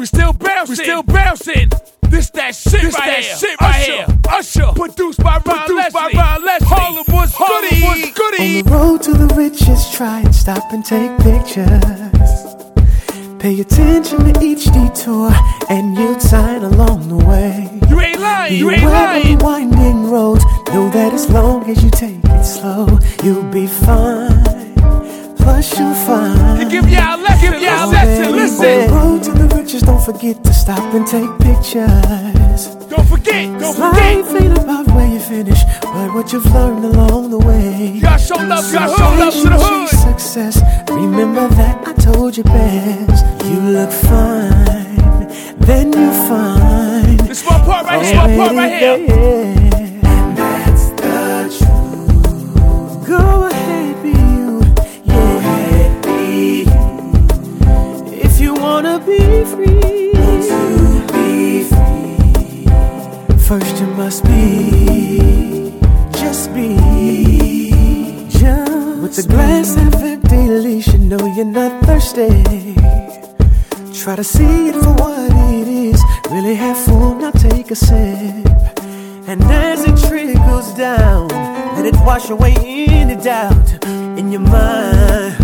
We still bouncing. This that shit right here. Usher. Produced by Ron Leslie. Harlem was goody. On the road to the riches, try and stop and take pictures. Pay attention to each detour, and you'll sign along the way. You ain't lying. On winding roads, know that as long as you take it slow, you'll be fine. Plus you'll find. Give y'all a lesson. Listen. On the road to the riches, don't forget to stop and take pictures. Don't forget. Life ain't about where you finish, but what you've learned along the way. Y'all show love to the hood. Success. Remember that I told you best. You look fine, then you'll find. This one part right here. And that's the truth. Go ahead, be you. Yeah, ahead, be you. If you wanna be free, first you must be, just be. With the glass half empty, at least you know you're not thirsty. Try to see it for what it is. Really have full, now take a sip. And as it trickles down, let it wash away any doubt in your mind.